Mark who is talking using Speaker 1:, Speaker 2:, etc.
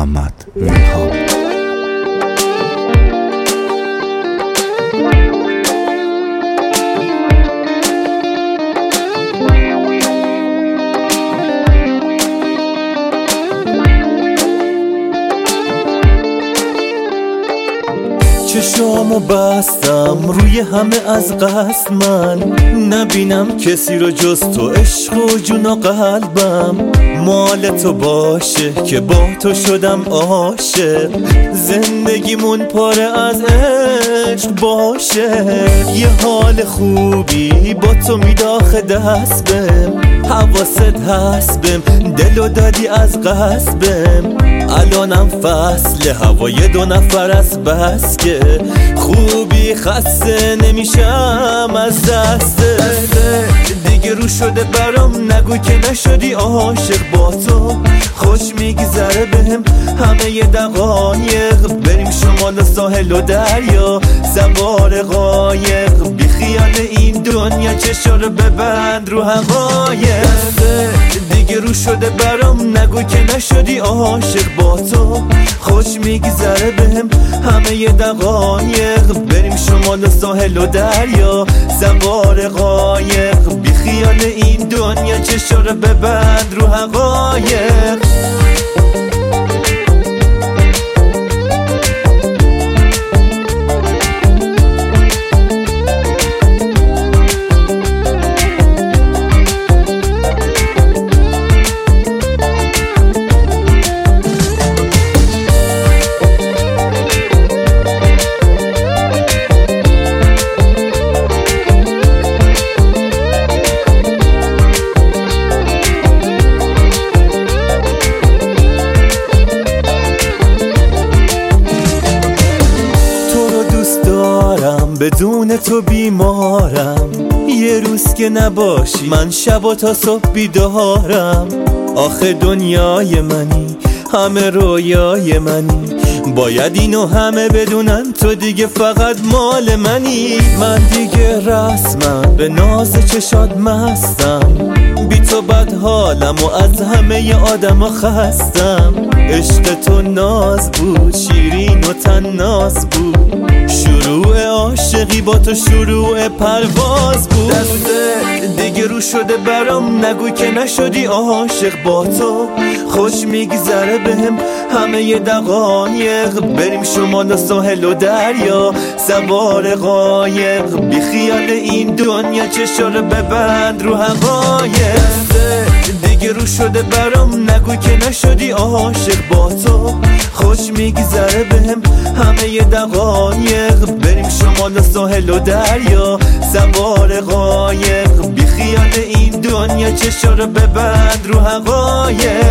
Speaker 1: محمد ریحان.
Speaker 2: چشامو بستم روی همه از قصد من نبینم کسی رو جز تو، عشق و جون و قلبم مال تو باشه که با تو شدم عاشق، زندگیمون پاره از عشق باشه. یه حال خوبی با تو میداخه دست بهم، حواست هست بهم، دلو دادی از قصبم. الانم فصل هوای دو نفر از بس که خوبی خسته نمیشم از دسته. دیگه رو شده برام نگو که نشدی عاشق، با تو خوش میگذره بهم همه ی دقایق. بریم شمال ساحل و دریا سوار قایق، بی خیال این دنیا چشا رو ببند رو حقایق. دیگه رو شده برام نگو که نشدی عاشق، با تو خوش میگذره بهم همه ی دقایق. بریم شمال ساحل و دریا سوار قایق، بی خیال این دنیا چشا رو ببند رو حقایق. بدون تو بیمارم، یه روز که نباشی من شب تا صبح بیدارم. آخه دنیای منی، همه رویای منی، باید اینو همه بدونن تو دیگه فقط مال منی. من دیگه رسمم به ناز چشات مستم، بی تو بد حالم و از همه ی آدم خستم. عشق تو ناز بود، شیرین و تناز بود، شروع عاشقی با تو شروع پرواز بود. دیگه رو شده برام نگو که نشدی عاشق، با تو خوش میگذره بهم همه ی دقایق. بریم شمال ساحل و دریا سوار قایق، بی خیال این دنیا چشا رو ببند رو حقایق. دیگه رو شده برام نگو که نشدی عاشق، با تو خوش میگذره بهم همه ی دقایق. بریم شمال ساحل و دریا سوار قایق، بی خیال این دنیا چشا رو ببند رو حقایق.